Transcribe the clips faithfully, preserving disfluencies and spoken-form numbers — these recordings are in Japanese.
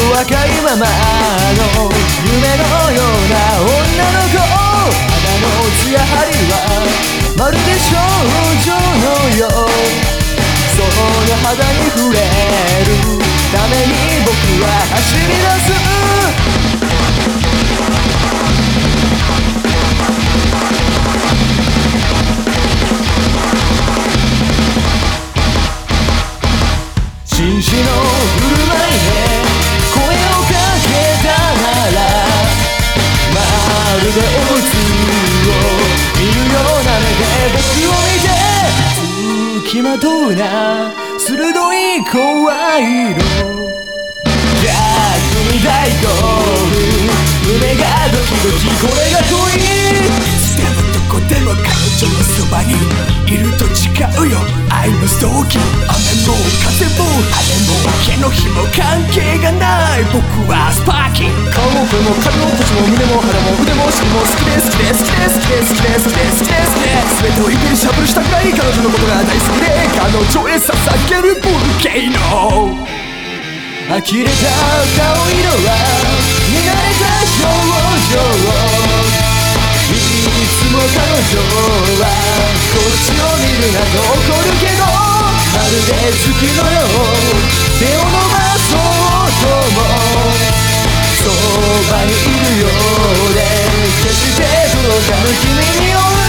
若いままの夢のような女の子、肌のツヤ張りはまるで少女のよう。その肌に触れるために僕は走り出す。紳士の振る舞いで声をかけたなら、まるでおむつを見るような目で僕を見て、付きまとうな鋭い声色、逆に大興奮、胸がドキドキ、これが恋。 でもどこでも彼女のそばにいると誓うよ、愛のストーキー。雨も風も晴れも毛の日も関係がない、僕はスパーキー。 顔も声も髪も腰も胸も腹も腕も尻も好きで好きで好きで好きで好きで好きで好きで好きで、全てを一気にしゃぶるしたくらい彼女のことが大好きで、彼女へ捧げるボルケーノ。呆れた顔色は見慣れた表情、いつも彼女はこっちを見るなと怒るけど、まるで月のよう手を伸ばそうともそばにいるようで、決して届かぬ君に追う。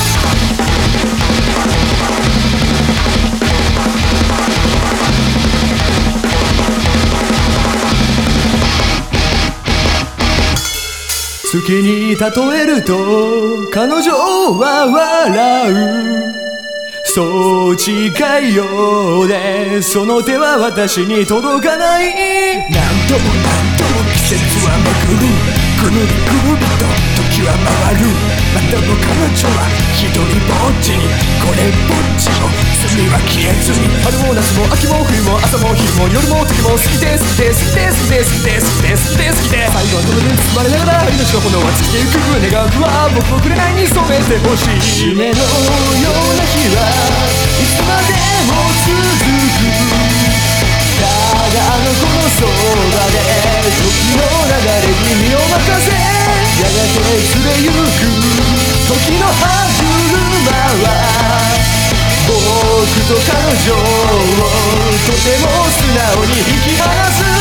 月に例えると彼女は笑う、そう近いようでその手は私に届かない。 何度も何度も季節は巡る、ぐるりぐるりと時は回る。またも彼女は一人ぼっちに、これっぽっちの罪は消えずに。 春も夏も秋も冬も朝も昼も夜も時も好きで好きで好きで好きで好きで好きで好きで好きで、最後はこの手に包まれながら命の炎は尽きてゆく。願うは僕を紅に染めてほしい。夢のような日はいつまでも続く、ただあの子のそばで時の流れに身を任せ、やがて連れゆく時の歯車は僕と彼女をとても素直に引き離す。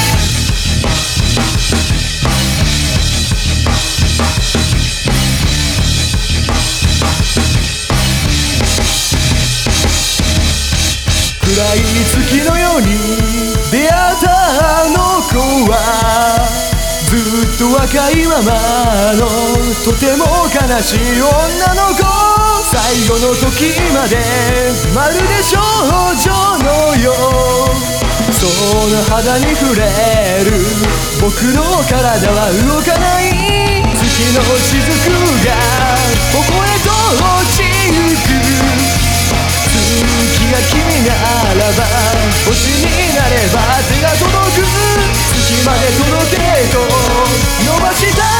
暗い月のように出会ったあの子はずっと若いままのとても悲しい女の子、最後の時までまるで少女のよう。その肌に触れる僕の体は動かない。月の雫がここへと落ちゆく、月が君ならば星になれば手が届く、月まで届けと伸ばした